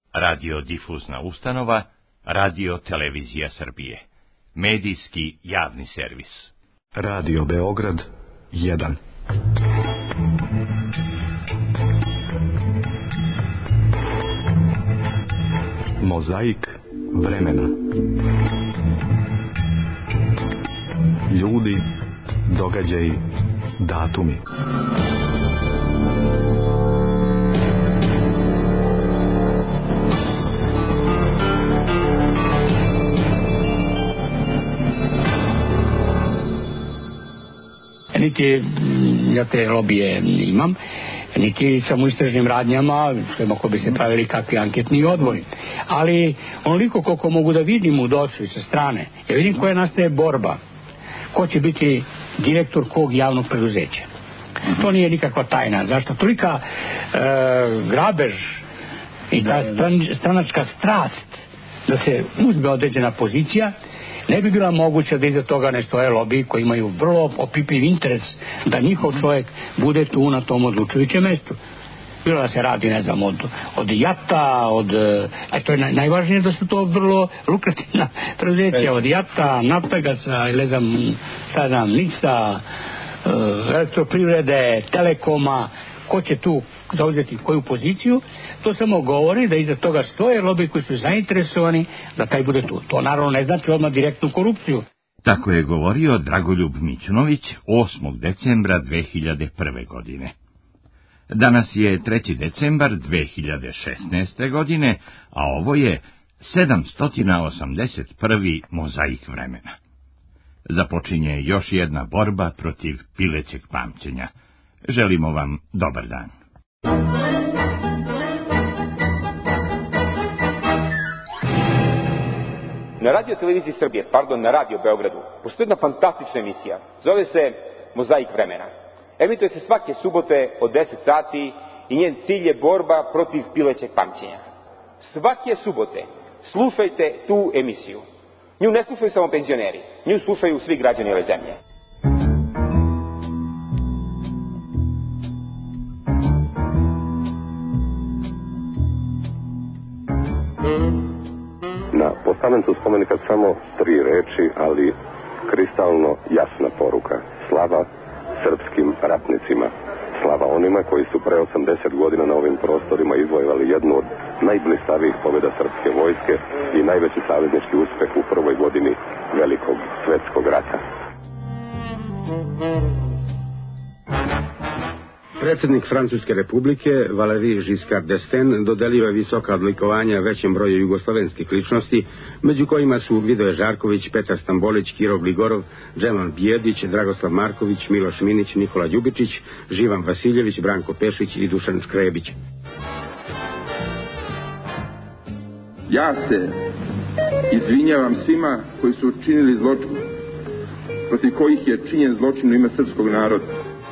Radiodifuzna ustanova, Radio Televizija Srbije. Medijski javni servis. Radio Beograd 1. Mozaik vremena. Ljudi, događaji, datumi. Niti ja te lobije imam, niti sam u istražnim radnjama, ako bi se pravili kakvi anketni odbori. Ali onoliko koliko mogu da vidim u DOS-u i sa strane, ja vidim koja nastaje borba. Ko će biti direktor kog javnog preduzeća. To nije nikakva tajna. Zašto? Tolika grabež i ta stranačka strast da se uzme određena pozicija, ne bi bila moguća da iza toga ne stoje lobiji koji imaju vrlo opipljiv interes da njihov čovjek bude tu na tom odlučujućem mjestu. Bilo da se radi, ne znam, od JAT-a, to je najvažnije da su to vrlo lukrativna preduzeća, od JAT-a, Naftagasa, ne znam, NIS-a, Elektroprivrede, Telekoma, ko će tu zauzeti koju poziciju, to samo govori da iza toga stoje lobiji koji su zainteresovani da taj bude tu. To naravno ne znači odmah direktnu korupciju. Tako je govorio Dragoljub Mićunović 8. decembra 2001. godine. Danas je 3. decembar 2016. godine, a ovo je 781. mozaik vremena. Započinje još jedna borba protiv pilećeg pamćenja. Želimo vam dobar dan. Na Radio Televiziji Srbije, na Radio Beogradu, postoji jedna fantastična emisija. Zove se Mozaik vremena. Emituje se svake subote od 10 sati i njen cilj je borba protiv pilećeg pamćenja. Svake subote slušajte tu emisiju. Nju ne slušaju samo penzioneri, nju slušaju svi građani ove zemlje. Na postamentu spomenika samo 3 reči, ali kristalno jasna poruka. Slava srpskim ratnicima. Slava onima koji su pre 80 godina na ovim prostorima izvojevali jednu od najblistavijih pobjeda srpske vojske i najveći saveznički uspeh u prvoj godini Velikog svetskog rata. Predsjednik Francuske republike, Valéry Giscard d'Estaing, dodelio je visoka odlikovanja većem broju jugoslovenskih ličnosti, među kojima su Vidoje Žarković, Petar Stambolić, Kiro Gligorov, Džemal Bijedić, Dragoslav Marković, Miloš Minić, Nikola Ljubičić, Živan Vasiljević, Branko Pešić i Dušan Škrebić. Ja se izvinjavam svima koji su učinili zločin, protiv kojih je činjen zločin u ime srpskog naroda.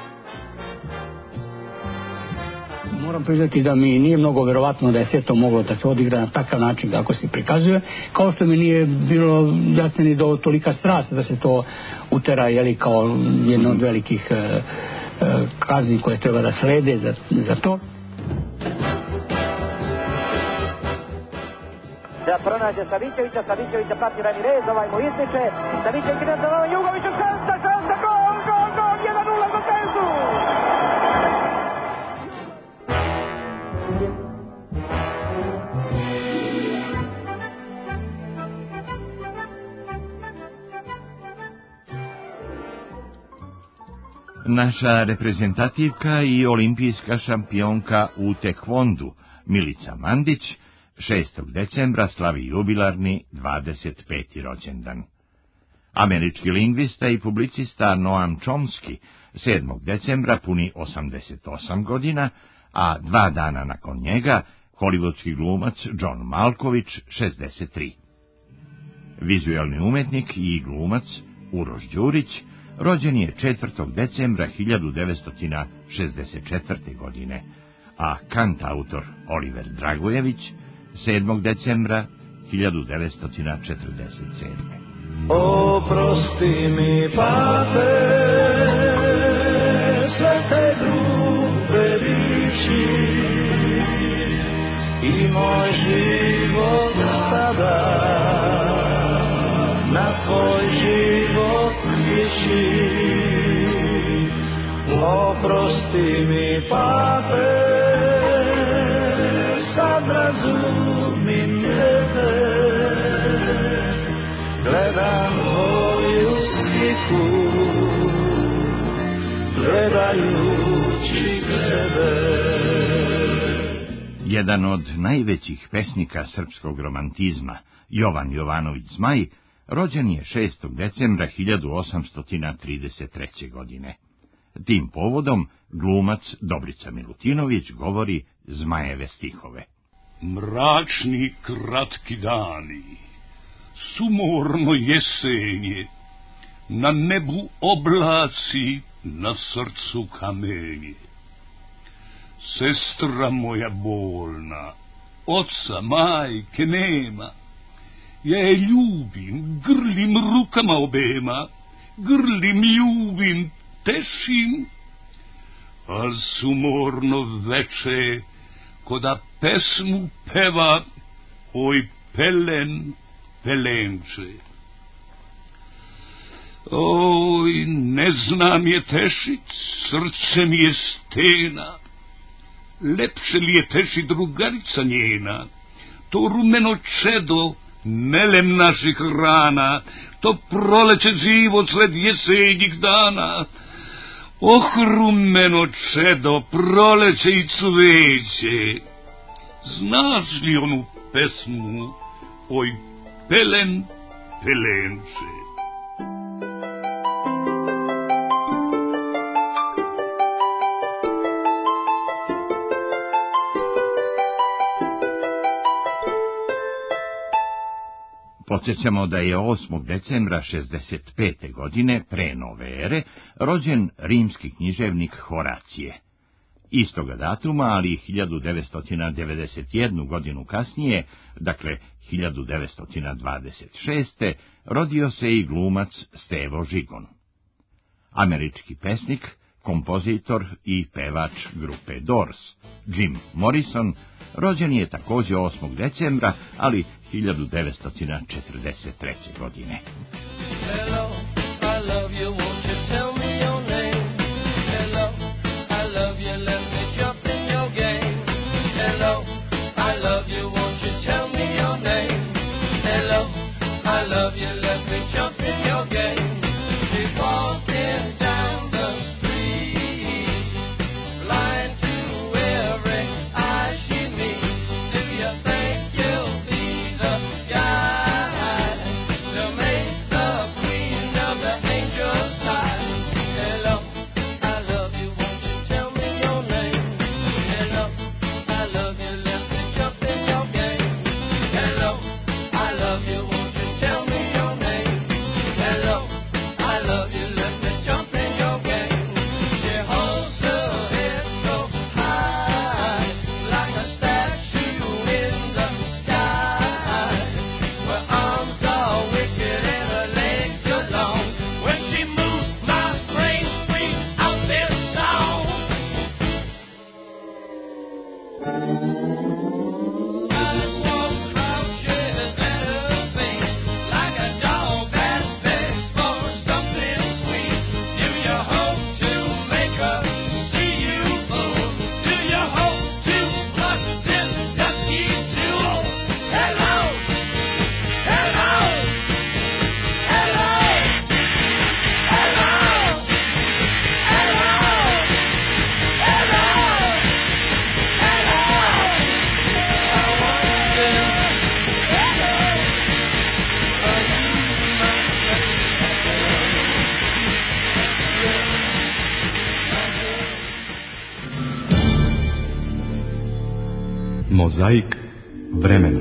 Moram priznati da mi nije mnogo verovatno da je sve to moglo da se odigra na takav način kako se prikazuje, kao što mi nije bilo jasno ni do tolika strast da se to utera kao jedna od velikih kazni koje treba da slede za to. Da pronađe Savićevića prati Ramirez, ovaj mu ističe, Savićević ide za ovaj Jugoviću, šansa, gol, 1-0 za Tezu! Naša reprezentativka i olimpijska šampionka u tekvondu Milica Mandić 6. decembra slavi jubilarni 25. rođendan. Američki lingvista i publicista Noam Chomsky 7. decembra puni 88 godina, a 2 dana nakon njega hollywoodski glumac John Malkovich 63. Vizualni umetnik i glumac Uroš Đurić rođen je 4. decembra 1964. godine, a kantautor Oliver Dragojević 7. decembra 1947. Oprosti mi, Pape, sve te grube riječi i moj život riječi, oprosti mi pape, sad razumim tebe, gledam tvoju sliku, gledajući sebe. Jedan od najvećih pesnika srpskog romantizma, Jovan Jovanović Zmaj, rođen je 6. decembra 1833. godine. Tim povodom glumac Dobrica Milutinović govori Zmajeve stihove. Mračni kratki dani, sumorno jesenje, na nebu oblaci, na srcu kamenje. Sestra moja bolna, oca, majke nema, ja je ljubim, grlim rukama obema, grlim, ljubim, tešim, al sumorno veče, ko da pesmu peva, oj pelen, pelenče. Oj, ne znam je tešit, srce mi je stena, lepše li je teši drugarica njena, to rumeno čedo, melem naših rana, to proleće živo sled jesenjih dana. Oh, rumeno čedo, proleće i cveće, znaš li onu pesmu, oj pelen, pelenče? Podsjećamo da je 8. decembra 65. godine, pre nove ere, rođen rimski književnik Horacije. Istoga datuma, ali 1991 godinu kasnije, dakle 1926. rodio se i glumac Stevo Žigon. Američki pesnik, kompozitor i pevač grupe Doors, Jim Morrison, rođen je također 8. decembra, ali 1943. godine. Hello, I love you, won't you tell me your name? Hello, I love you, let me jump in your game. Hello, I love you, won't you tell me your name? Hello, I love you, let me jump in your game. She's walking down the street, blind to every eye she meets. Do you think you'll be the guy to make the queen of the angels sigh? Hello, I love you, won't you tell me your name? Hello, I love you, let me jump in your game. Hello, I love you, won't you tell me your name? Hello, I love you, let me jump in your game. She holds her head so high, like a statue in the sky. Her arms are wicked and her legs are long. When she moves, my brain screams out this song. Sidewalk crouches at her feet, like a dog that begs for something sweet. Do you hope to make her see you fool? Do you hope to flush this dusty jewel? Hello, hello, hello, hello, hello, hello, Mozaik vremena.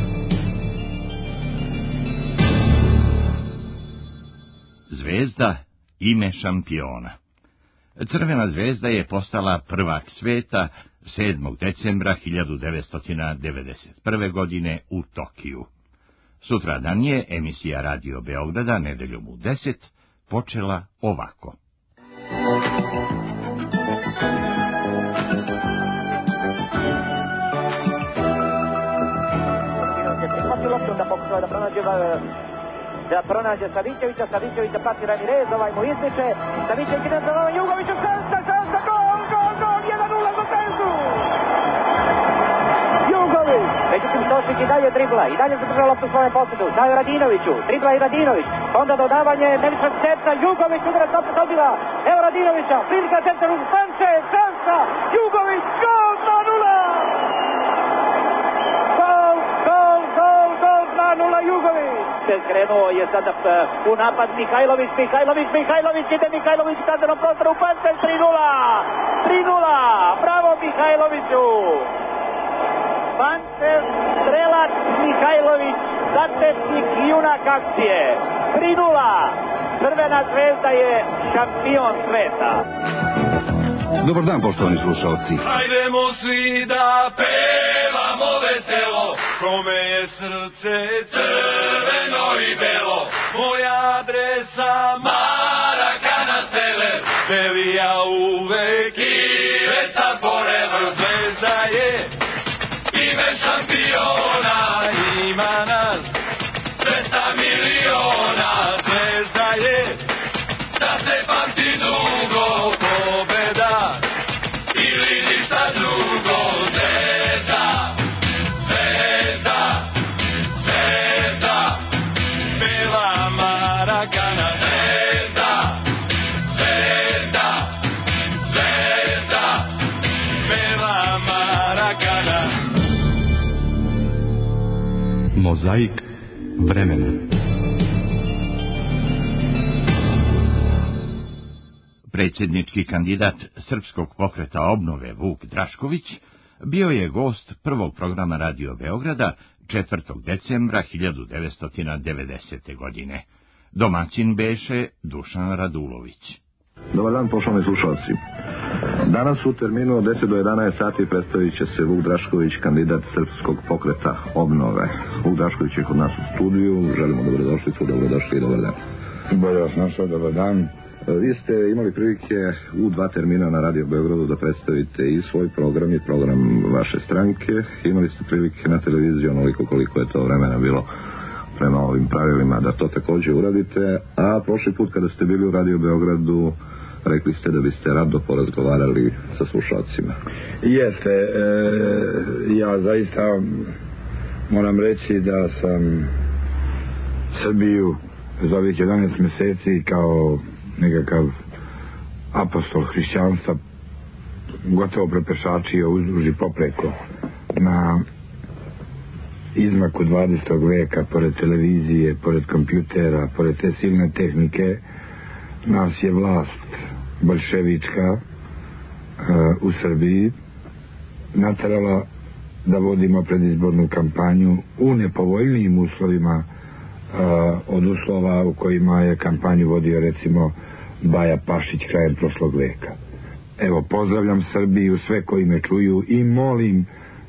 Zvezda, ime šampiona. Crvena zvezda je postala prvak sveta 7. decembra 1991. godine u Tokiju. Sutradan je emisija Radio Beograda nedeljom u 10 počela ovako. Prihvati loptu da pokušava da pronađe da pronađe Savićevića, Savićevića prati Ramirez, ovaj mu ističe, Savićević ide za Novan Jugoviću, šansa, gol, 1-0 za Zvezdu! Jugović, međutim Tošić i dalje dribla, i dalje zadržava loptu u svojem posjedu, daju Radinoviću, dribla i Radinović, onda dodavanje, Neliša Šteca, Jugović, udarac opet odbila, evo Radinovića, prilika centra, Sanchez, šansa, Jugović, gol, 2-0! Gol, 2-0 Jugović! Krenuo je sada u napad Mihajlović, ide Mihajlović, kaznenom prostoru, Pančev, 3-0, bravo Mihajloviću! Pančev, strelac Mihajlović, zatečnik i junak akcije, 3-0, Crvena Zvezda je šampion sveta. Dobar dan, poštovani slušalci. Hajdemo svi da pevamo veselo, kome je srce crveno i belo. Moja adresa Marakana Sever, Belija uvek i Vestar forever. Zvezda je ime šampiona, ima nas 200 miliona. Zvezda je da se pamti dugo, pobeda ili ništa drugo. Zvezda, Zvezda, Zvezda, bela Marakana. Zvezda, Zvezda, Zvezda, bela Marakana. Mozaik vremena. Predsjednički kandidat Srpskog pokreta obnove Vuk Drašković bio je gost prvog programa Radio Beograda 4. decembra 1990. godine. Domaćin beše Dušan Radulović. Dobar dan, poštovani slušalci. Danas u terminu od 10 do 11 sati predstavit će se Vuk Drašković, kandidat Srpskog pokreta obnove. Vuk Drašković je kod nas u studiju, želimo dobrodošlicu, dobrodošli i dobar dan. Bolje vas našao, dobar dan. Vi ste imali prilike u 2 termina na Radio Beogradu da predstavite i svoj program i program vaše stranke. Imali ste prilike na televiziji onoliko koliko je to vremena bilo prema ovim pravilima da to također uradite, a prošli put kada ste bili u Radio Beogradu rekli ste da biste rado porazgovarali sa slušalcima. Jeste, ja zaista moram reći da sam Srbiju za ovih 11 mjeseci kao nekakav apostol hrišćanstva gotovo prepešačio uzduž i popreko na izmaku 20. veka, pored televizije, pored kompjutera, pored te silne tehnike. Nas je vlast bolševička u Srbiji naterala da vodimo predizbornu kampanju u nepovoljnijim uslovima od uslova u kojima je kampanju vodio recimo Baja Pašić krajem prošlog veka. Evo, pozdravljam Srbiju, sve koji me čuju, i molim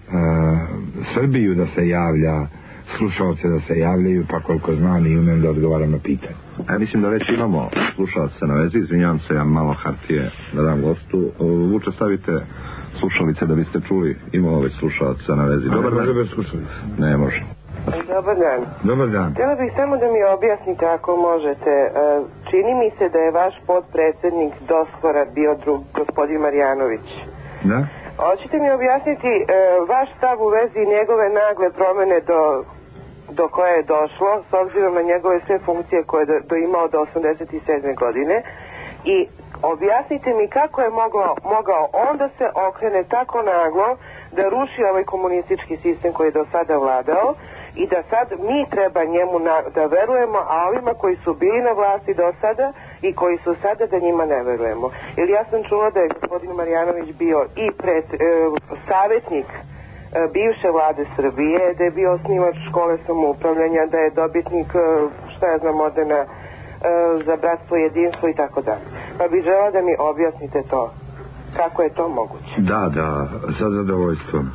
Srbiju da se javlja, slušalce da se javljaju, pa koliko znam i umem da odgovaram na pitanje. Ja mislim da već imamo slušalce na vezi, izvinjavam se, ja malo hartije da dam gostu. Vuče, stavite slušalice da biste čuli, imamo već slušalce na vezi. Dobar dan. Bez slušalice. Ne može. Dobar dan. Dobar dan. Htjela bih samo da mi objasnite, ako možete. Čini mi se da je vaš potpredsjednik Doskora bio gospodin Marjanović. Da? Hoćete mi objasniti vaš stav u vezi njegove nagle promjene do koje je došlo, s obzirom na njegove sve funkcije koje je imao do 87. godine, i objasnite mi kako je mogao on da se okrene tako naglo da ruši ovaj komunistički sistem koji je do sada vladao i da sad mi treba njemu da verujemo, a ovima koji su bili na vlasti do sada i koji su sada da njima ne verujemo. Jer ja sam čula da je gospodin Marjanović bio i savjetnik bivše vlade Srbije, da je bio osnivač škole samoupravljanja, da je dobitnik, šta ja znam, ordena za bratstvo i jedinstvo i tako dalje. Pa bih žela da mi objasnite to. Kako je to moguće? Da, sa zadovoljstvom.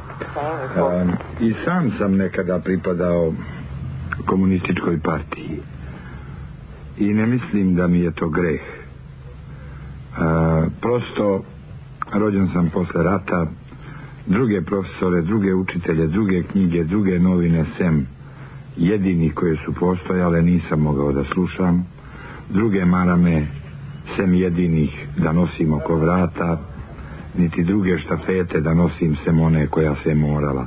I sam sam nekada pripadao komunističkoj partiji. I ne mislim da mi je to greh. Prosto, rođen sam posle rata, druge profesore, druge učitelje, druge knjige, druge novine sem jedini koje su postojale nisam mogao da slušam, druge marame sem jedinih da nosim oko vrata, niti druge štafete da nosim sem one koja se morala.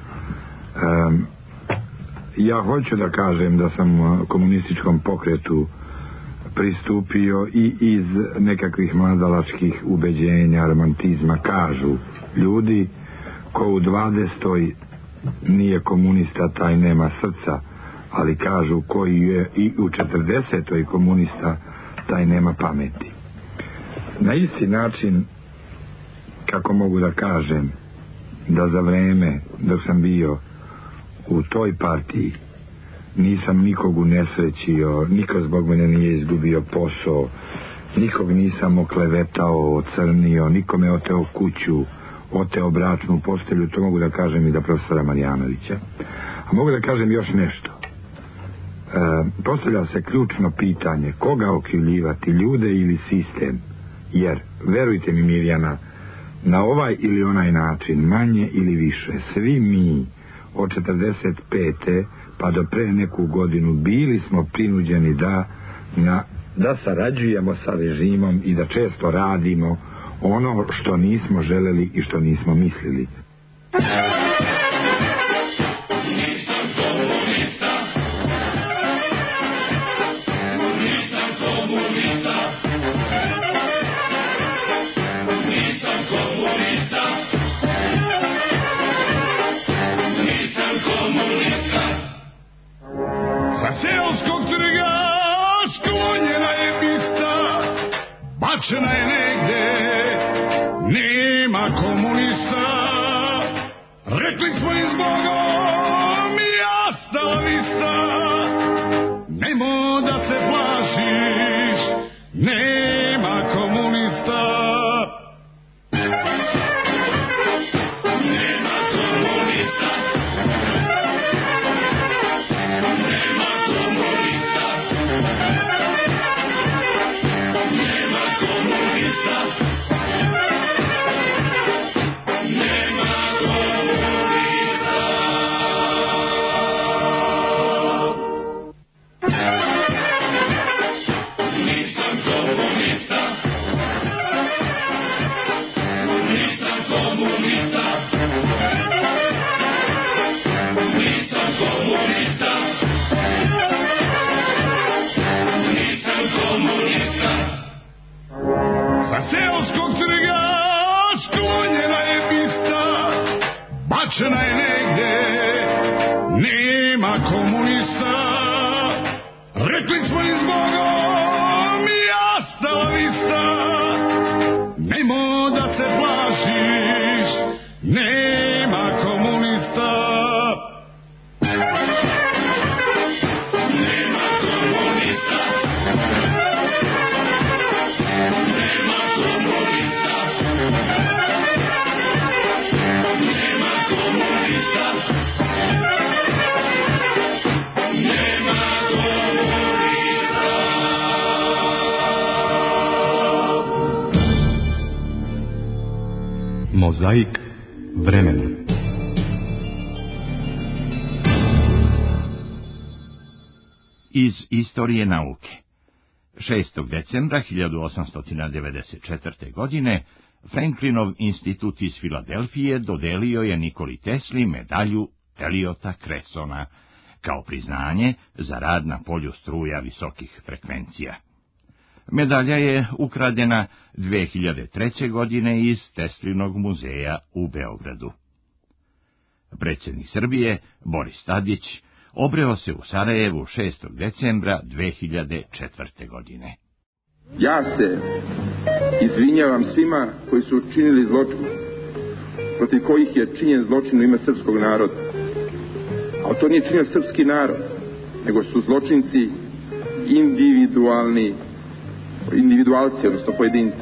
Ja hoću da kažem da sam komunističkom pokretu pristupio i iz nekakvih mladalačkih ubeđenja, romantizma. Kažu ljudi, ko u 20. nije komunista, taj nema srca, ali kažu koji je i u 40. komunista, taj nema pameti. Na isti način, kako mogu da kažem, da za vreme dok sam bio u toj partiji nisam nikog unesrećio, niko zbog mene nije izgubio posao, nikog nisam oklevetao, ocrnio, nikome oteo kuću, oteo bračnu postelju, to mogu da kažem i da profesora Marjanovića. A mogu da kažem još nešto. Postavlja se ključno pitanje koga okrivljivati, ljude ili sistem, jer verujte mi Mirjana, na ovaj ili onaj način, manje ili više, svi mi od 45. pa do pre neku godinu bili smo prinuđeni da sarađujemo sa režimom i da često radimo ono što nismo želeli i što nismo mislili. Bačena je negde, nema komunista. Rekli smo im zbogom i ostala vista. Nemo da se plašiš, nema komunista. Nema komunista. Nema komunista. Bačena je negde, nema komunista. Rekli smo im zbogom i ostala vista. Nemo da se plašiš, nema komunista. Nema komunista. Nema komunista. Mozaik vremena. Iz istorije nauke. 6. decembra 1894. godine Franklinov institut iz Filadelfije dodelio je Nikoli Tesli medalju Eliota Cresona kao priznanje za rad na polju struja visokih frekvencija. Medalja je ukradena 2003. godine iz Teslinog muzeja u Beogradu. Predsjednik Srbije, Boris Tadić, obreo se u Sarajevu 6. decembra 2004. godine. Ja se izvinjavam svima koji su učinili zločin, protiv kojih je činjen zločin u ime srpskog naroda. A to nije činio srpski narod, nego su zločinci individualci, odnosno pojedinci.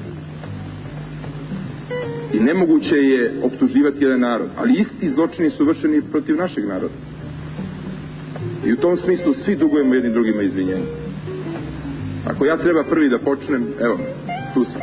I nemoguće je optuživati jedan narod, ali isti zločini su vršeni protiv našeg naroda. I u tom smislu svi dugujemo jednim drugima izvinjenje. Ako ja treba prvi da počnem, evo, tu sam.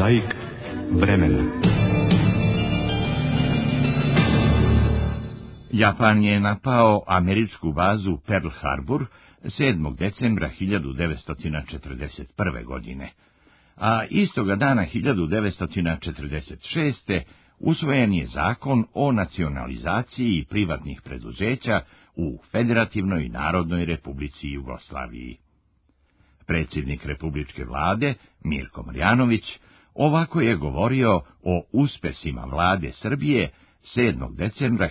Mozaik vremena. Japan je napao američku bazu Pearl Harbor 7. decembra 1941. godine, a istoga dana 1946. usvojen je zakon o nacionalizaciji privatnih preduzeća u Federativnoj Narodnoj Republici Jugoslaviji. Predsjednik Republičke vlade, Mirko Marjanović, ovako je govorio o uspesima vlade Srbije 7. decembra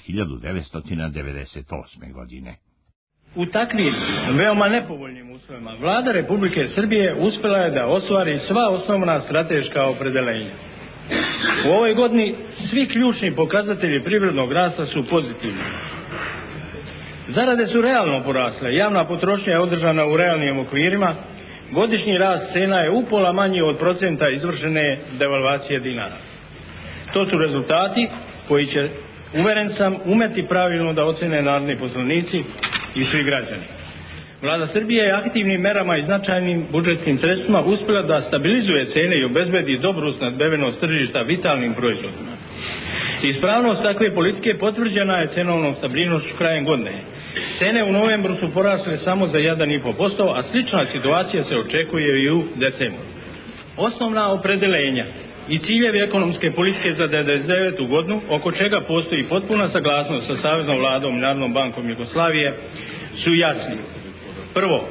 1998. godine. U takvim veoma nepovoljnim uslovima vlada Republike Srbije uspjela je da ostvari sva osnovna strateška opredeljenja. U ovoj godini svi ključni pokazatelji privrednog rasta su pozitivni. Zarade su realno porasle, javna potrošnja je održana u realnim okvirima, godišnji rast cena je upola manji od procenta izvršene devalvacije dinara. To su rezultati koji će, uveren sam, umeti pravilno da ocene narodni poslanici i svi građani. Vlada Srbije je aktivnim merama i značajnim budžetskim sredstvima uspjela da stabilizuje cene i obezbedi dobru snabdevenost tržišta vitalnim proizvodima. Ispravnost takve politike potvrđena je cenovnom stabilnošću krajem godine. Cene u novembru su porasle samo za 1,5%, a slična situacija se očekuje i u decembru. Osnovna opredeljenja i ciljevi ekonomske politike za 1999. godinu, oko čega postoji potpuna saglasnost sa Saveznom vladom i Narodnom bankom Jugoslavije, su jasni. Prvo,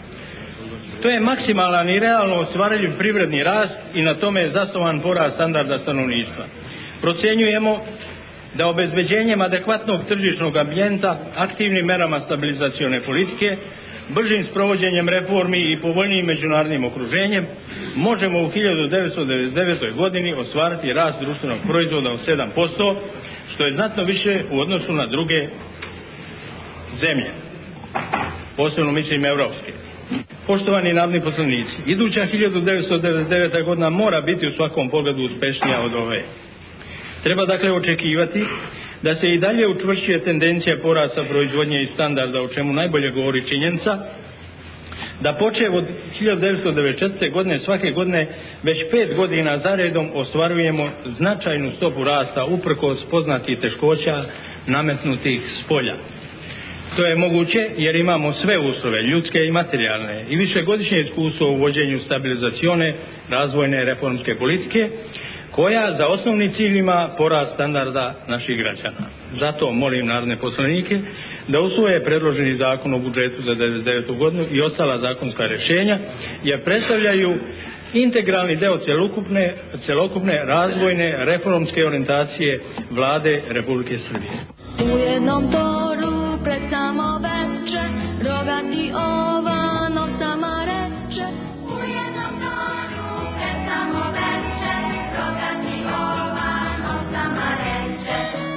to je maksimalan i realno ostvariv privredni rast i na tome je zasnovan porast standarda stanovništva. Procjenjujemo da obezbeđenjem adekvatnog tržišnog ambijenta, aktivnim merama stabilizacione politike, bržim sprovođenjem reformi i povoljnijim međunarodnim okruženjem možemo u 1999. godini ostvariti rast društvenog proizvoda od 7%, što je znatno više u odnosu na druge zemlje, posebno mislim evropske. Poštovani narodni poslanici, iduća 1999. godina mora biti u svakom pogledu uspešnija od ove. Treba dakle očekivati da se i dalje učvršćuje tendencija porasta proizvodnje i standarda, o čemu najbolje govori činjenica da počev od 1994. godine svake godine već 5 godina zaredom ostvarujemo značajnu stopu rasta uprkos poznatih teškoća nametnutih s polja. To je moguće jer imamo sve uslove, ljudske i materijalne, i višegodišnje iskustvo u vođenju stabilizacione, razvojne, reformske politike, koja za osnovni cilj ima porast standarda naših građana. Zato molim narodne poslanike da usvoje predloženi zakon o budžetu za 1999. godinu i ostala zakonska rješenja, jer predstavljaju integralni deo celokupne razvojne reformske orijentacije vlade Republike Srbije. U jednom toru pred samo veče rogati ovan ovcama reče. U jednom toru pred samo veče rogati ovan ovcama reče.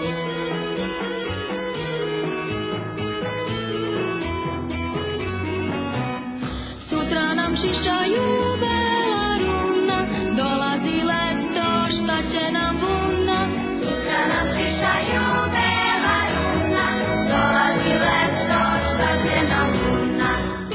Sutra nam šišaju bela runa, dolazi leto, šta će nam buna? Sutra nam šišaju bela runa, dolazi leto, šta će nam buna?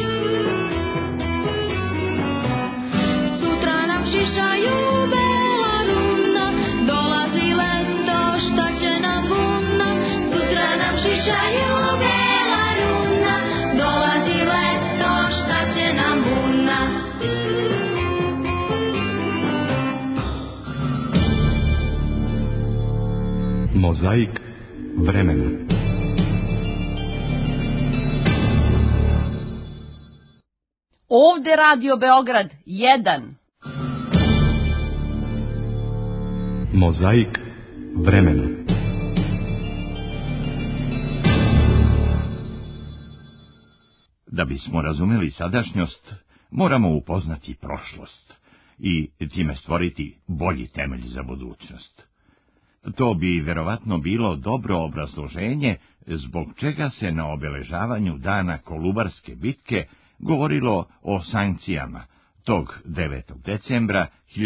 Sutra nam šišaju bela runa, dolazi leto, šta će nam buna? Sutra nam šišaju bela runa, dolazi leto, šta će nam buna? Mozaik vremena. Ovde Radio Beograd 1. Mozaik vremena. Da bismo razumeli sadašnjost, moramo upoznati prošlost i time stvoriti bolji temelj za budućnost. To bi verovatno bilo dobro obrazloženje zbog čega se na obeležavanju dana Kolubarske bitke govorilo o sankcijama tog 9. decembra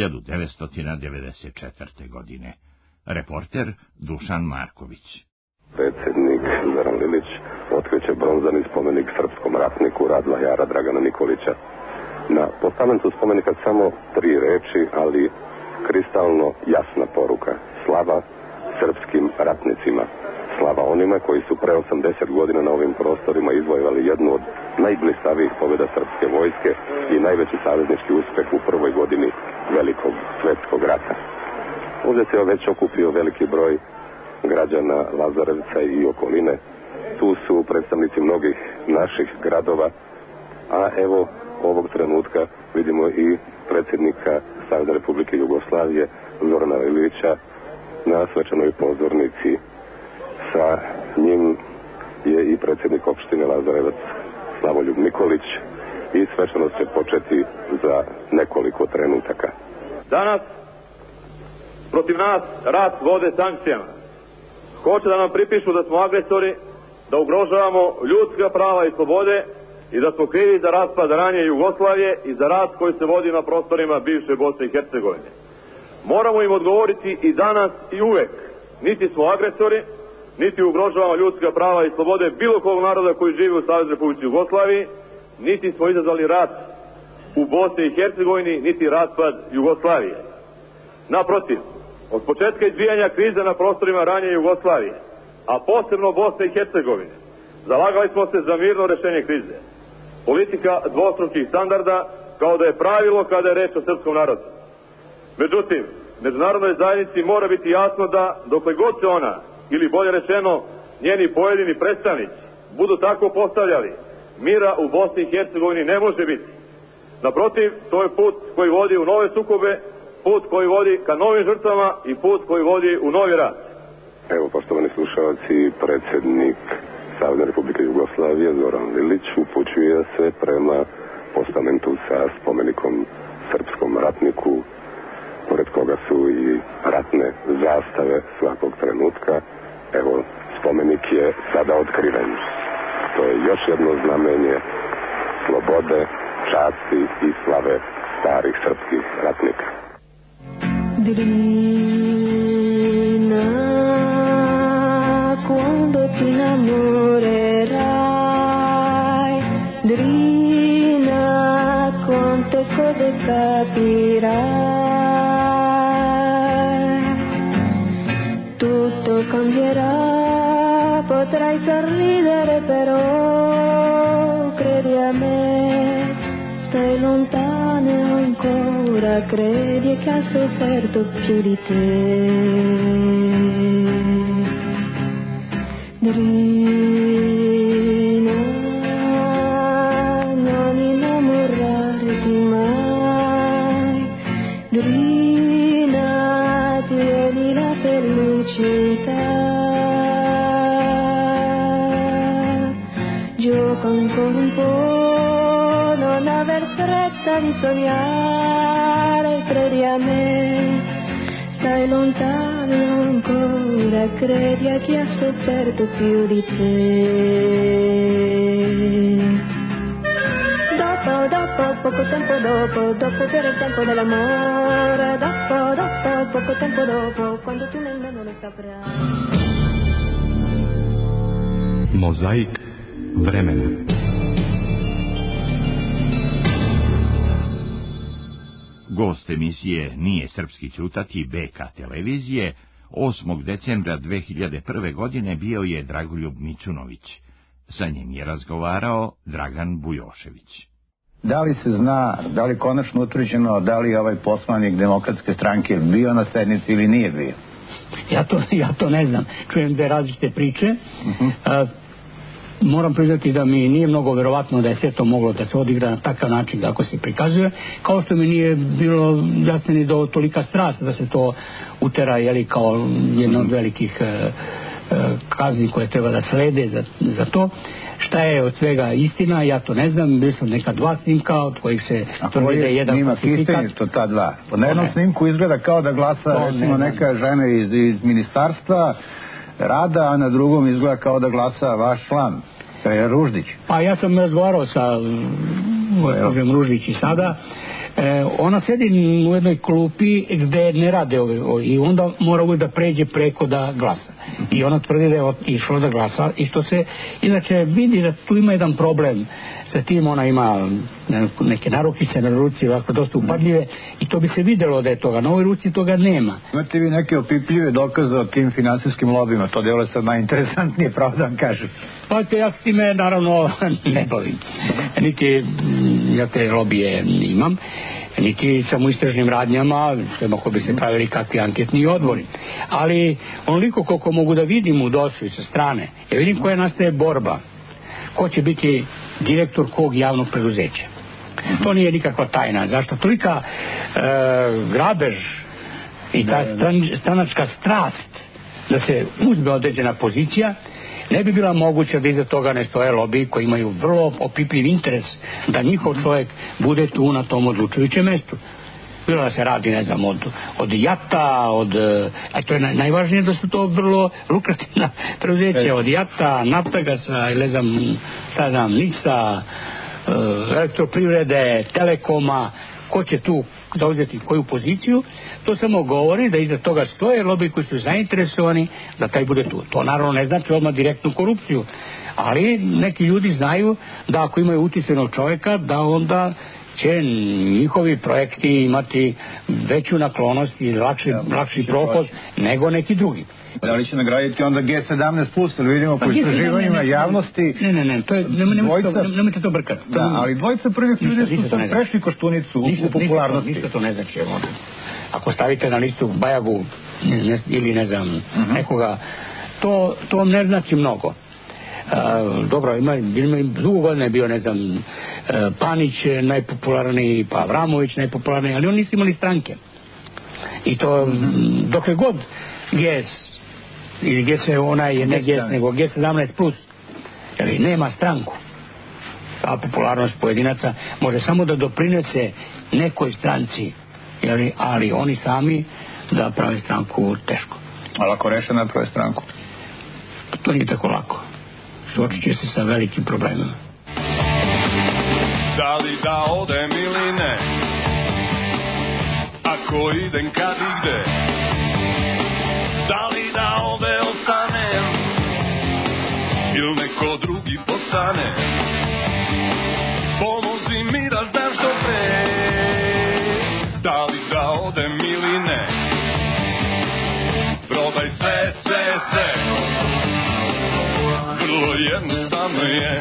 1994. godine. Reporter Dušan Marković. Predsjednik Zoran Lilić otkriće bronzani spomenik srpskom ratniku Radla Jara Dragana Nikolića. Na postamentu spomenika samo 3 reči, ali kristalno jasna poruka. Slava srpskim ratnicima. Slava onima koji su pre 80 godina na ovim prostorima izvojevali jednu od najblistavijih pobjeda srpske vojske i najveći saveznički uspeh u prvoj godini velikog svetskog rata. Ovdje se već okupio veliki broj građana Lazarevca i okoline. Tu su predstavnici mnogih naših gradova, a evo ovog trenutka vidimo i predsjednika Savezne Republike Jugoslavije Zorana Lilića na svečanoj pozornici. Sa njim je i predsjednik opštine Lazarevac Slavoljub Nikolić i svečanost će početi za nekoliko trenutaka. Danas protiv nas rat vode sankcijama. Hoće da nam pripišu da smo agresori, da ugrožavamo ljudska prava i slobode i da smo krivi za raspad ranije Jugoslavije i za rat koji se vodi na prostorima bivše Bosne i Hercegovine. Moramo im odgovoriti i danas i uvek. Niti smo agresori, niti ugrožavamo ljudska prava i slobode bilo kog naroda koji živi u Saveznoj Republici Jugoslaviji, niti smo izazvali rat u Bosni i Hercegovini, niti raspad Jugoslavije. Naprotiv, od početka izbijanja krize na prostorima ranije Jugoslavije, a posebno Bosne i Hercegovine, zalagali smo se za mirno rešenje krize. Politika dvostrukih standarda kao da je pravilo kada je reč o srpskom narodu. Međutim, međunarodnoj zajednici mora biti jasno da dokle god se ona, ili bolje rečeno njeni pojedini predstavnici, budu tako postavljali, mira u Bosni i Hercegovini ne može biti. Naprotiv, to je put koji vodi u nove sukobe, put koji vodi ka novim žrtvama i put koji vodi u novi rat. Evo, poštovani slušalci, predsjednik Savezne Republike Jugoslavije Zoran Lilić upućuje se prema postamentu sa spomenikom srpskom ratniku, pored koga su i ratne zastave svakog trenutka. Evo, spomenik je sada otkriven. To je još jedno znamenje slobode, časti i slave starih srpskih ratnika. Drina, quando ti innamorerai, Drina, quante cose capirai, tutto cambierà, potrai sorridere però, credi a me, stai lontano ancora, credi che ha sofferto più di te. Drina, non innamorarti mai, Drina, tieni la felicità, gioca ancora un po', non aver fretta di sognare, credi a me, stai lontano ancora, credi a chi ha sofferto più di te. Dopo, poco tempo dopo che era il tempo dell'amore, dopo, poco tempo dopo, quando tu nemmeno lo saprai. Mozaik vremena. Gost emisije Nije srpski ćutati BK televizije 8. decembra 2001. godine bio je Dragoljub Mićunović. Sa njim je razgovarao Dragan Bujošević. Da li se zna, da li konačno utvrđeno, da li je ovaj poslanik Demokratske stranke bio na sednici ili nije bio? Ja to ne znam. Čujem dve različite priče. Moram priznati da mi nije mnogo verovatno da je sve to moglo da se odigra na takav način kako se prikazuje, kao što mi nije bilo jasno ni do tolika strast da se to utera kao jedna od velikih kazni koje treba da slede za to. Šta je od svega istina, ja to ne znam. Bili su neka dva snimka od kojih se tvrdi da je jedan falsifikat. Istinito ta dva? Na jednom snimku izgleda kao da glasa recimo neka žena iz ministarstva rada, a na drugom izgleda kao da glasa vaš član Ruždić. Pa ja sam razgovarao sa gospođom Ruždić i sada. Ona sedi u jednoj klupi gde ne rade i onda mora uvijek da pređe preko da glasa. I ona tvrdi da je išlo da glasa i što se inače vidi da tu ima jedan problem sa tim, ona ima neke narukice na ruci, ovako dosta upadljive i to bi se videlo da je toga, na ovoj ruci toga nema. Imate vi neke opipljive dokaze o tim finansijskim lobima, to delo je sad najinteresantnije, pravo da vam kažem. Pa ja s time naravno ne bavim, niti ja te lobije imam, niti sam u istražnim radnjama, ako bi se pravili kakvi anketni odbori. Ali onoliko koliko mogu da vidim u DOS-u i sa strane, ja vidim koja nastaje borba, ko će biti direktor kog javnog preduzeća. To nije nikakva tajna. Zašto? Tolika grabež i ta stranačka strast da se uzme određena pozicija, ne bi bila moguća da iza toga ne stoje lobiji koji imaju vrlo opipljiv interes da njihov čovjek bude tu na tom odlučujućem mestu. Bilo da se radi, ne znam, od jata, a to je najvažnije da su to vrlo lukrativna preduzeća, od jata, Naftagasa, ne znam, NIS-a, Elektroprivrede, Telekoma, ko će tu zauzeti koju poziciju, to samo govori da iza toga stoje lobiji koji su zainteresovani da taj bude tu. To naravno ne znači odmah direktnu korupciju, ali neki ljudi znaju da ako imaju utjecajnog čovjeka, da onda će njihovi projekti imati veću naklonost i lakši prohod nego neki drugi. Da li će nagraditi onda G17+, ali vidimo po istraživanjima javnosti... Ne, to je, nemojte to brkati. Da, ali dvojica prvih ljudi su prešli Koštunicu u popularnosti. Ništa to ne znači. Ako stavite na listu Bajagu ili ne znam, nekoga, to vam ne znači mnogo. Dobro, ima dugo godina je bio, ne znam, Panić najpopularniji, pa Avramović najpopularniji, ali oni nisu imali stranke. I to dokle god GS ili GS onaj ne GS nego G17+, jer nema stranku, ta popularnost pojedinaca može samo da doprinese nekoj stranci, ali oni sami da prave stranku teško. Ali ako reše naprave stranku? To nije tako lako. Suočit će se sa velikim problemima. Da li da odem ili ne? Ako idem kad i gde? Da li da ovde ostanem? Ili neko drugi postane? Pomozi mi da znam što pre. Da li da odem ili ne? Prodaj sve. Vrlo jednostavno je.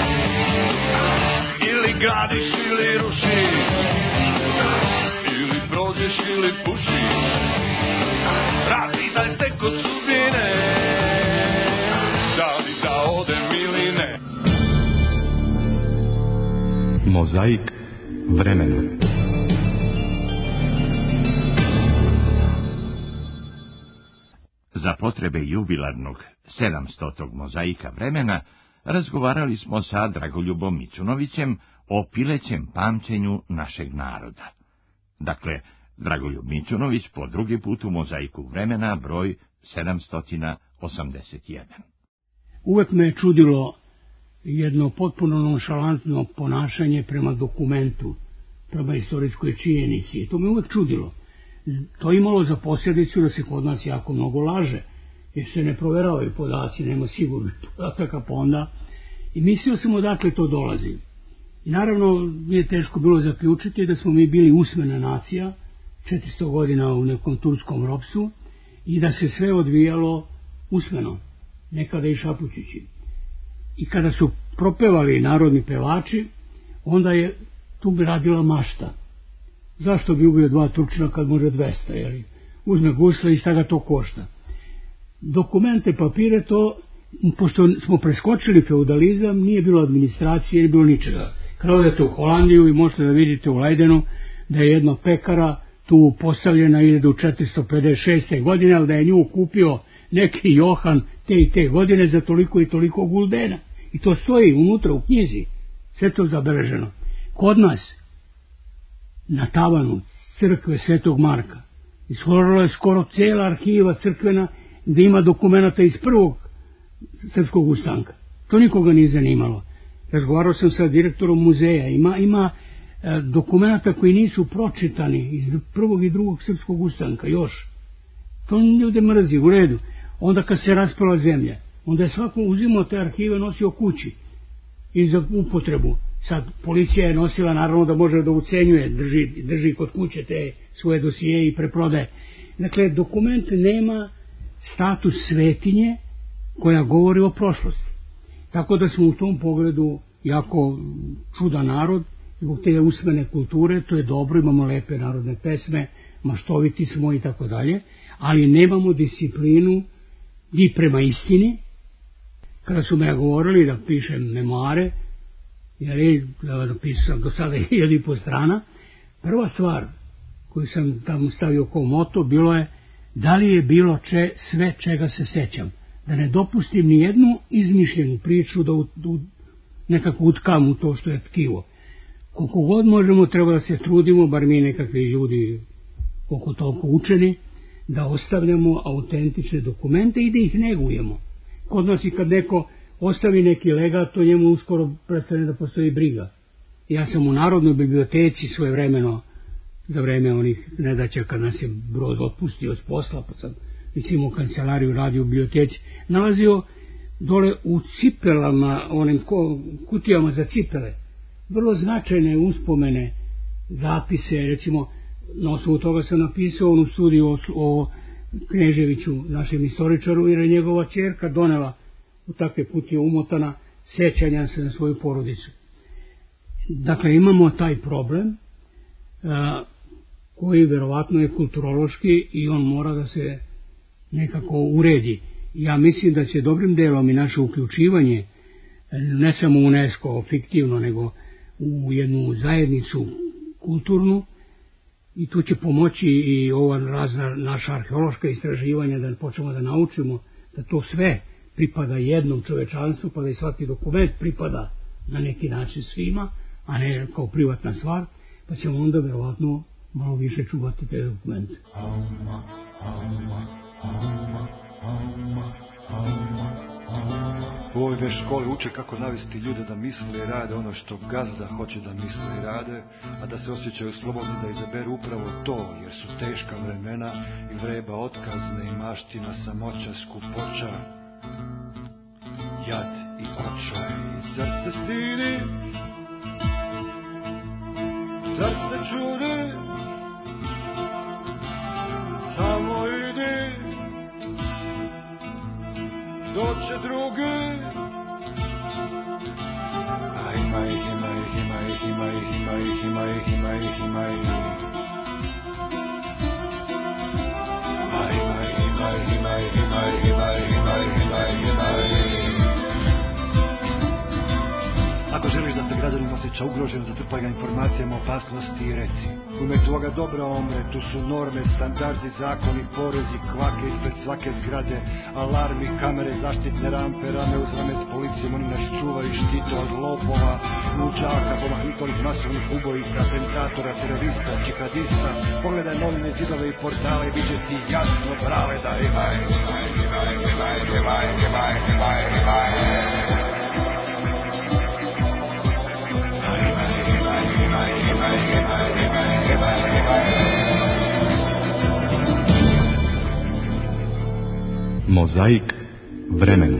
Ili gradiš ili rušiš, ili prođeš ili pušiš. Rapitaj se kod sudbine. Da li da odem ili ne? Mozaik vremena. Za potrebe jubilarnog 700. mozaika vremena razgovarali smo sa Dragoljubom Mićunovićem o pilećem pamćenju našeg naroda. Dakle, Dragoljub Mićunović po drugi put u mozaiku vremena broj 781. Uvek me je čudilo jedno potpuno nonšalantno ponašanje prema dokumentu, prema istorijskoj činjenici. To me uvek čudilo. To je imalo za posljedicu da se kod nas jako mnogo laže, jer se ne proveravaju podaci, nema sigurnih podataka, pa onda i mislio sam odakle to dolazi. I naravno nije teško bilo zaključiti da smo mi bili usmena nacija 400 godina u nekom turskom ropstvu i da se sve odvijalo usmeno, nekada i šapućući. I kada su propevali narodni pevači, onda je tu bi radila mašta. Zašto bi ubio 2 Turčina kad može 200, jeli? Uzme gusle i šta ga to košta. Dokumente, papire, to, pošto smo preskočili feudalizam, nije bilo administracije, nije bilo ničega. Kad odete u Holandiju i možete da vidite u Lejdenu da je jedna pekara tu postavljena 1456. godine, ali da je nju kupio neki Johan te i te godine za toliko i toliko guldena. I to stoji unutra u knjizi. Sve to zabeleženo. Kod nas, na tavanu crkve Svetog Marka, ishorala je skoro cijela arhiva crkvena gdje ima dokumenta iz prvog srpskog ustanka. To nikoga nije zanimalo. Razgovarao sam sa direktorom muzeja. Ima dokumenta koji nisu pročitani iz prvog i drugog srpskog ustanka još. To ljude mrzi, u redu. Onda kad se raspala zemlja, onda je svako uzimao te arhive, nosio kući i za upotrebu. Sad policija je nosila, naravno da može da ucenjuje, drži kod kuće te svoje dosije i preprodaje. Dakle, dokument nema status svetinje koja govori o prošlosti. Tako da smo u tom pogledu jako čudan narod, zbog te usmene kulture, to je dobro, imamo lepe narodne pesme, maštoviti smo i tako dalje, ali nemamo disciplinu ni prema istini. Kada su me govorili da pišem memoare, da napisam do sada 1500 strana, prva stvar koju sam tamo stavio kao moto bilo je da li je bilo sve čega se sećam, da ne dopustim ni jednu izmišljenu priču da nekako utkam u to što je tkivo. Koliko god možemo, treba da se trudimo, bar mi nekakvi ljudi koliko toliko učeni, da ostavljamo autentične dokumente i da ih negujemo. Kod nas i kad neko ostavi neki legat, to njemu uskoro prestane da postoji briga. Ja sam u Narodnoj biblioteci svojevremeno, za vreme onih nedaća kad nas je brod otpustio s posla, pa sam u kancelariju radio u biblioteci, nalazio dole u cipelama, onim kutijama za cipele, vrlo značajne uspomene, zapise, recimo, na osnovu toga sam napisao onu studiju o Kneževiću, našem istoričaru, jer je njegova ćerka donela u takve kutije umotana sećanja se na svoju porodicu. Dakle, imamo taj problem koji verovatno je kulturološki i on mora da se nekako uredi. Ja mislim da će dobrim delom i naše uključivanje, ne samo UNESCO fiktivno, nego u jednu zajednicu kulturnu, i tu će pomoći i ova razna naša arheološka istraživanja, da počnemo da naučimo da to sve pripada jednom čovečanstvu, pa da i svaki dokument pripada na neki način svima, a ne kao privatna stvar, pa ćemo onda verovatno malo više čuvati te dokumente. U ovoj školi uče kako navesti ljude da misle i rade ono što gazda hoće da misle i rade, a da se osjećaju slobodno da izaberu upravo to, jer su teška vremena i vreba otkazne i maština, samoća, skupoća, jad i očaj. Zar se stidi, zar se čudi, samo idi, doće drugi. A ima ih, ima ih, ima ih, ima ih, ima ih, ima ih, ima ih, ima ih. A ima ih, ima ih, ima ih, ima ih, ima ih, ima ih, ima ih, ima ih. Ako želiš da se građanin osjeća ugroženo, zatrpaj ga informacijama o opasnosti i reci. Ume toga dobra omre, tu su norme, standardi, zakoni, porezi, kvake ispred svake zgrade, alarmi, kamere, zaštitne rampe, rame uz rame s policijom, oni nas čuvaju i štite od lopova, luđaka, pomahnitovih masovnih ubojica, atentatora, terorista, džihadista. Pogledaj novine, zidove i portale i bit će ti jasno, brale, da imaj, imaj, imaj, imaj, imaj, imaj, imaj, imaj. Mozaik vremena.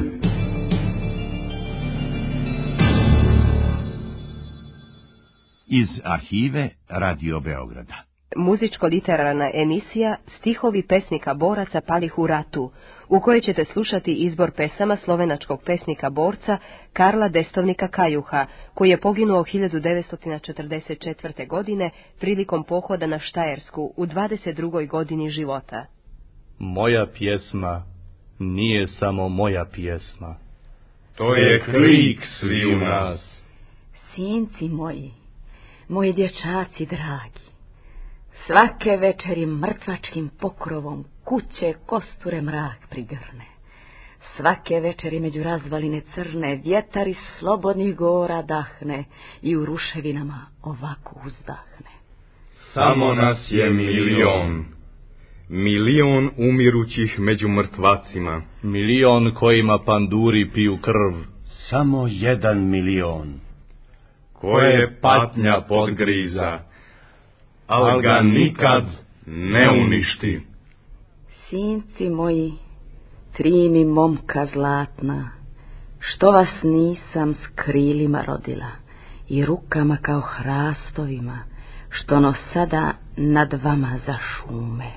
Iz arhive Radio Beograda. Muzičko-literarna emisija Stihovi pesnika boraca palih u ratu, u kojoj ćete slušati izbor pesama slovenačkog pesnika borca Karla Destovnika Kajuha, koji je poginuo 1944. godine prilikom pohoda na Štajersku u 22. godini života. Moja pjesma nije samo moja pjesma. To je krik svi u nas. Sinci moji dječaci dragi, svake večeri mrtvačkim pokrovom kuće kosture mrak prigrne. Svake večeri među razvaline crne vjetar iz slobodnih gora dahne i u ruševinama ovako uzdahne. Samo nas je milion. Milion umirućih među mrtvacima. Milion kojima panduri piju krv. Samo 1 milion. Koje patnja podgriza, al ga nikad ne uništi. Sinci moji, Tri mi momka zlatna, što vas nisam s krilima rodila i rukama kao hrastovima, što no sada nad vama zašume.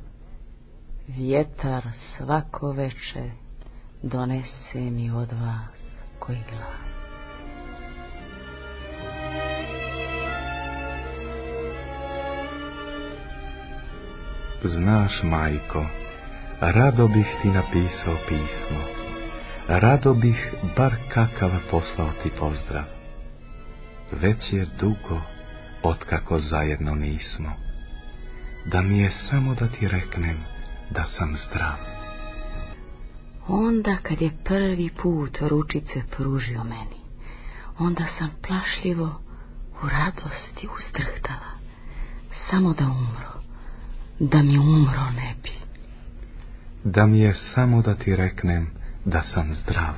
Vjetar svako veče donese mi od vas koji glas. Znaš, majko, rado bih ti napisao pismo, rado bih bar kakav poslao ti pozdrav. Već je dugo otkako zajedno nismo, da mi je samo da ti reknem da sam zdrav. Onda kad je prvi put ručice pružio meni, onda sam plašljivo u radosti uzdrhtala, samo da umro, da mi umro ne bi. Da mi je samo da ti reknem da sam zdrav.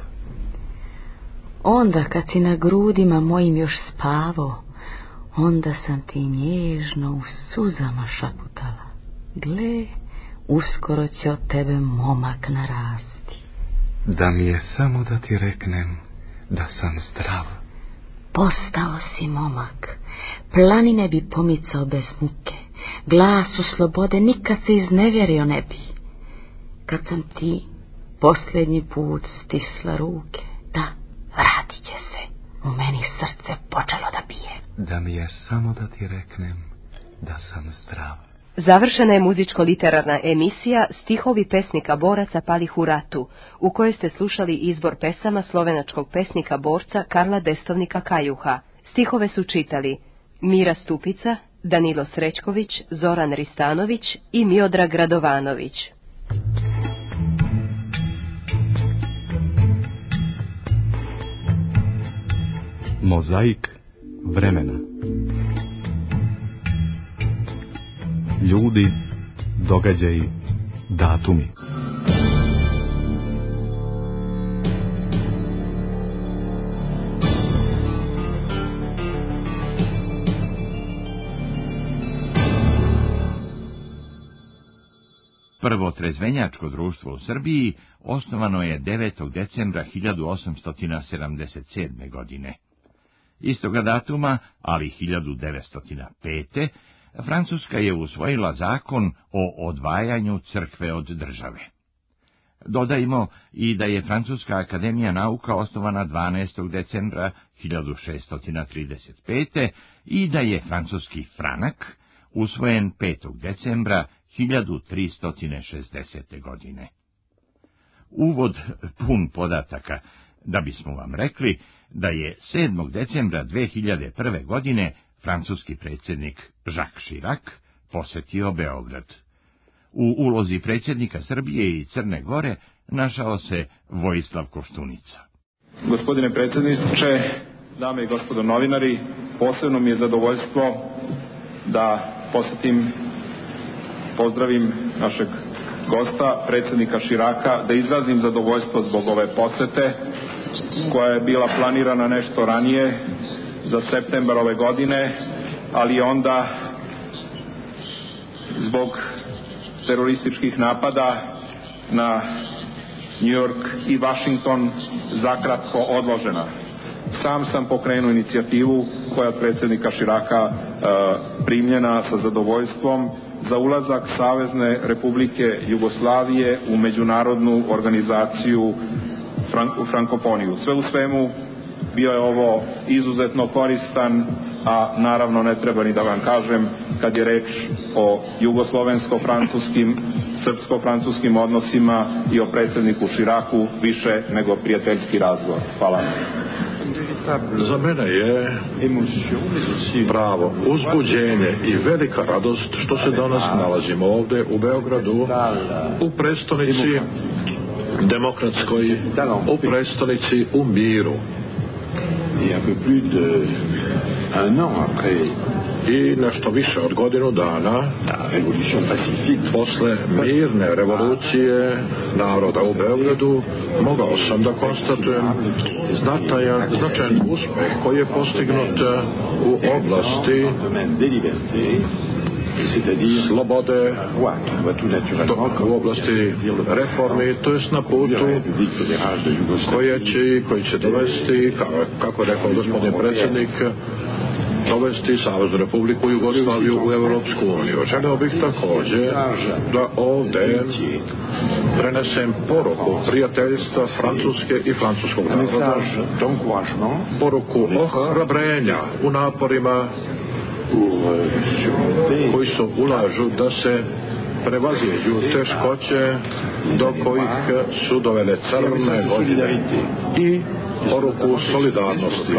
Onda kad si na grudima mojim još spavo, onda sam ti nježno u suzama šaputala. Gle, uskoro će od tebe momak narasti. Da mi je samo da ti reknem da sam zdrav. Postao si momak, planine bi pomicao bez muke, glasu slobode nikad se iznevjerio ne bi. Kad sam ti posljednji put stisla ruke, da, vratit će se, u meni srce počelo da bije. Da mi je samo da ti reknem da sam zdrav. Završena je muzičko-literarna emisija Stihovi pesnika boraca palih u ratu, u kojoj ste slušali izbor pesama slovenačkog pesnika borca Karla Destovnika Kajuha. Stihove su čitali Mira Stupica, Danilo Srećković, Zoran Ristanović i Miodrag Radovanović. Mozaik vremena. Ljudi, događaji, datumi. Prvo trezvenjačko društvo u Srbiji osnovano je 9. decembra 1877. godine. Istoga datuma, ali 1905. Francuska je usvojila zakon o odvajanju crkve od države. Dodajmo i da je Francuska akademija nauka osnovana 12. decembra 1635. i da je francuski franak usvojen 5. decembra 1360. godine. Uvod pun podataka, da bismo vam rekli da je 7. decembra 2001. godine francuski predsjednik Jacques Chirac posjetio Beograd. U ulozi predsjednika Srbije i Crne Gore našao se Vojislav Koštunica. Gospodine predsjedniče, dame i gospodo novinari, posebno mi je zadovoljstvo da posjetim, pozdravim našeg gosta, predsjednika Chiraca, da izrazim zadovoljstvo zbog ove posjete, koja je bila planirana nešto ranije, za septembar ove godine, ali onda zbog terorističkih napada na New York i Washington zakratko odložena. Sam sam pokrenuo inicijativu koja od predsjednika Chiraca primljena sa zadovoljstvom za ulazak Savezne Republike Jugoslavije u međunarodnu organizaciju Frankofoniju. Sve u svemu bio je ovo izuzetno koristan, a naravno ne treba ni da vam kažem kad je reč o jugoslovensko-francuskim, srpsko-francuskim odnosima i o predsjedniku Chiracu više nego prijateljski razgovor. Hvala. Za mene je pravo uzbuđenje i velika radost što se danas nalazimo ovdje u Beogradu, u prestonici demokratskoj, u prestonici u miru. I nešto više od godinu dana posle mirne revolucije naroda u Beogradu mogao sam da konstatujem značajan uspeh koji je postignut u oblasti slobode u oblasti reformi, to jest na putu koji će dovesti, kako je rekao gospodin predsjednik, dovesti Saveznu Republiku Jugoslaviju u Europsku uniju. Želeo bih također da ovdje prenesem poruku prijateljstva Francuske i francuskog naroda, poruku ohrabrenja u naporima koji su ulažu da se prevaziđu teškoće do kojih su dovele crne godine i poruku solidarnosti.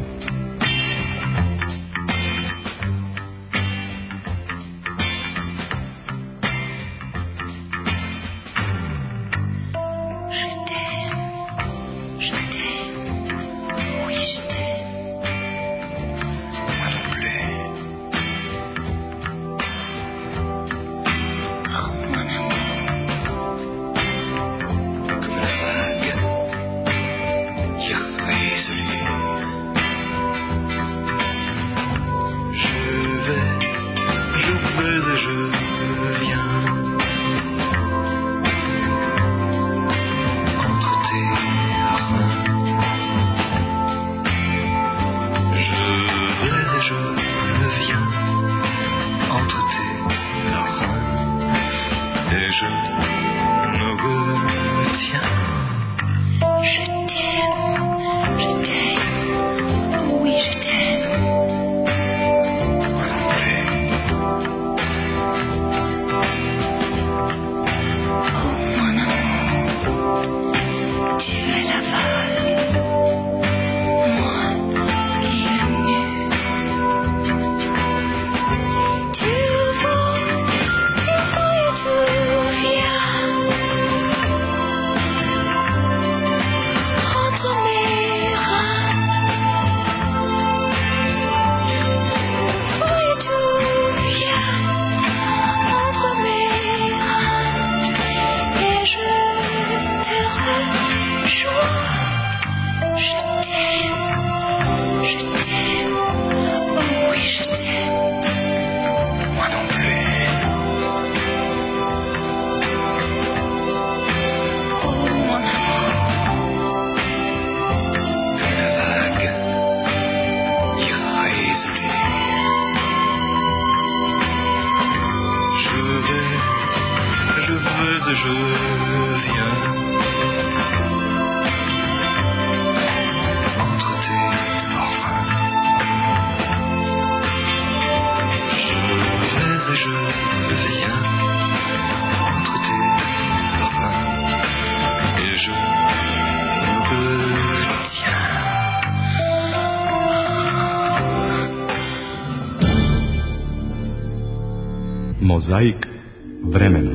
Mozaik vremena.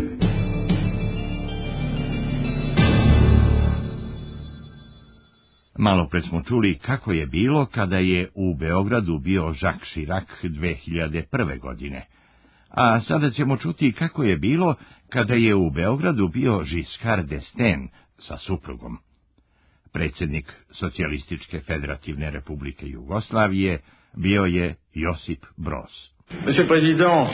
Malo pred smo čuli kako je bilo kada je u Beogradu bio Jacques Chirac 2001. godine. A sada ćemo čuti kako je bilo kada je u Beogradu bio Giscard d'Estaing sa suprugom. Predsjednik Socijalističke federativne republike Jugoslavije bio je Josip Broz. Monsieur le Président,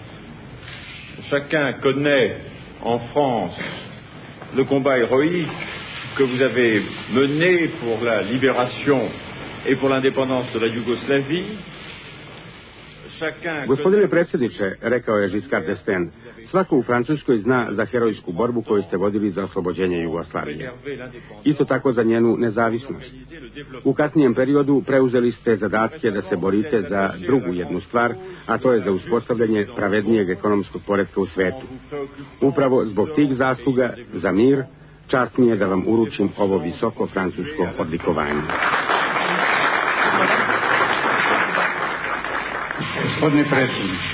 chacun connaît en France le combat héroïque que vous avez mené pour la libération et pour l'indépendance de la Yougoslavie. Gospodine predsjedniče, rekao je Giscard d'Estaing, svako u Francuskoj zna za herojsku borbu koju ste vodili za oslobođenje Jugoslavije. Isto tako za njenu nezavisnost. U kasnijem periodu preuzeli ste zadatke da se borite za drugu jednu stvar, a to je za uspostavljanje pravednijeg ekonomskog poretka u svetu. Upravo zbog tih zasluga za mir, čast mi je da vam uručim ovo visoko francusko odlikovanje. Gospodine predsjedniče,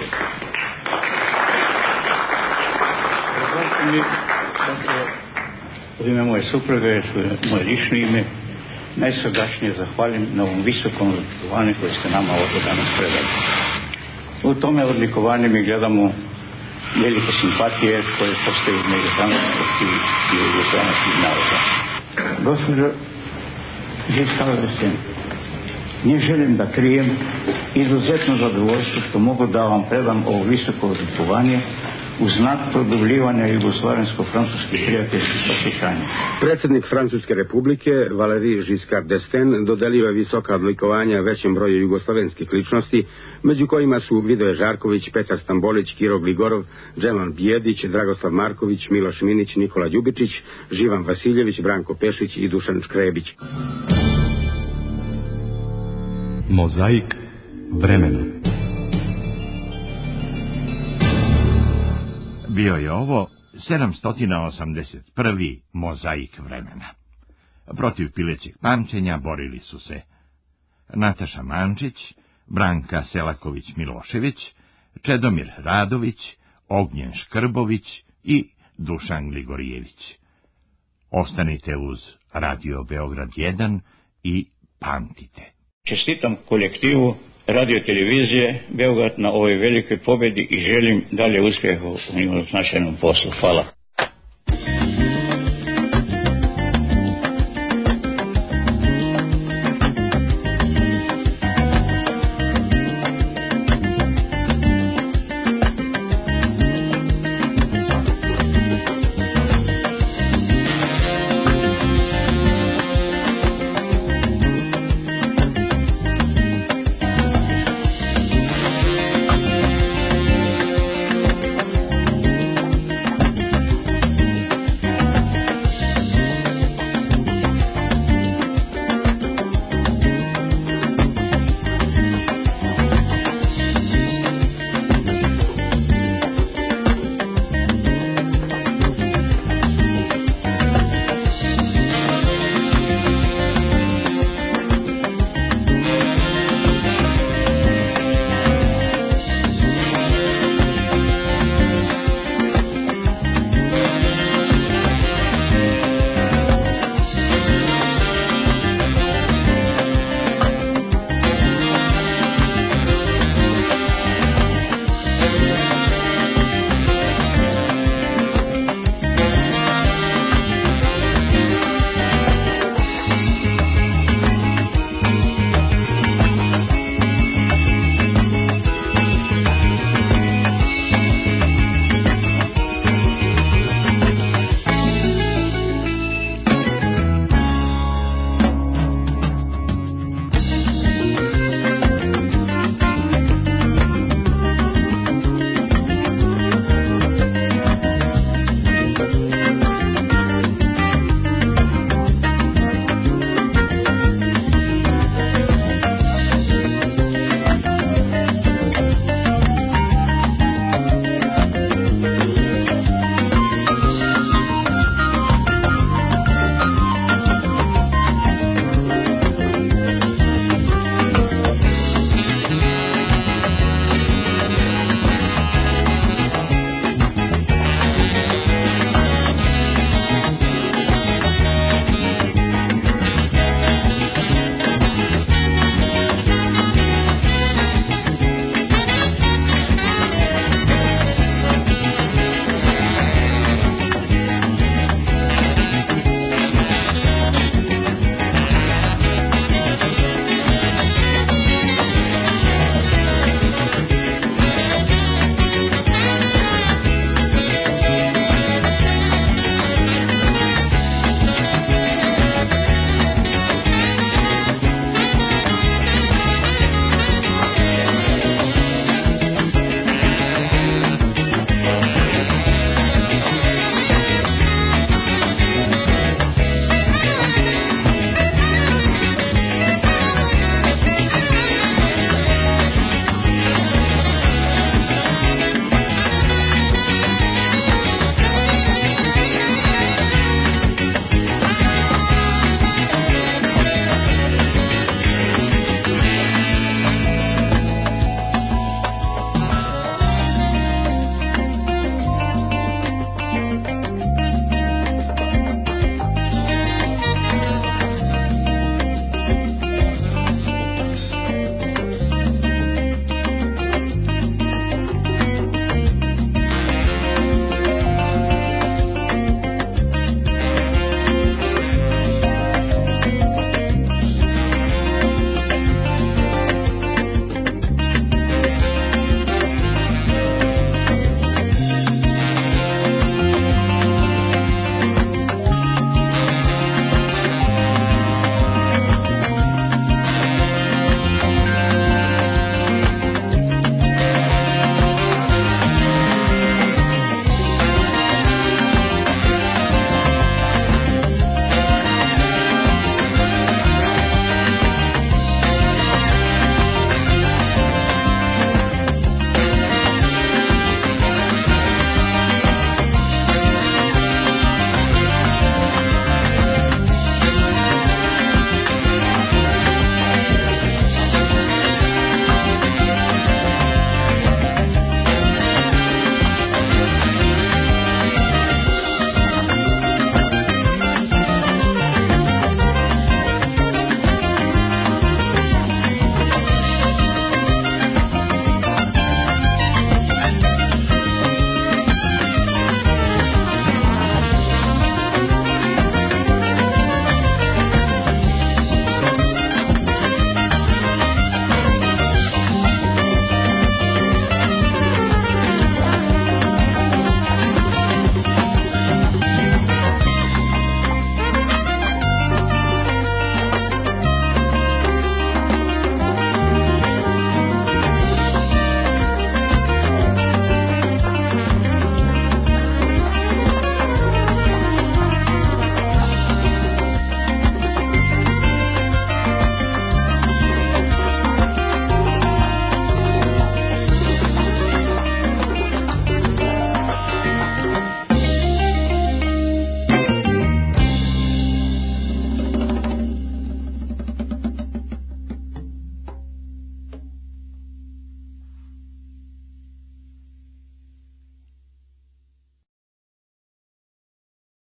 dozvolite mi da se u ime moje supruge, moje lično ime, najsrdačnije zahvalim na ovom visokom odlikovanju koje ste nama ovdje danas predali. U tome odlikovanje mi gledamo velike simpatije koje postoje između francuskih i jugoslovenskih naroda. Gospođo Giscard d'Estaing, Ne želim da krijem izuzetno zadovoljstvo što mogu da vam predam ovo visoko odlikovanje u znak produbljivanja jugoslovensko-francuskih prijateljskih osjećanja. Predsjednik Francuske republike, Valéry Giscard d'Estaing, dodelio je visoka odlikovanja većem broju jugoslovenskih ličnosti, među kojima su Vidoje Žarković, Petar Stambolić, Kiro Gligorov, Džeman Bijedić, Dragoslav Marković, Miloš Minić, Nikola Ljubičić, Živan Vasiljević, Branko Pešić i Dušan Škrebić. Mozaik vremena. Bio je ovo 781. mozaik vremena. Protiv pilećeg pamćenja borili su se Nataša Mančić, Branka Selaković-Milošević, Čedomir Radović, Ognjen Škrbović i Dušan Gligorijević. Ostanite uz Radio Beograd 1 i pamtite. Čestitam kolektivu radio-televizije Beograd na ovoj velikoj pobjedi i želim dalje uspjeha u njenom značajnom poslu. Hvala.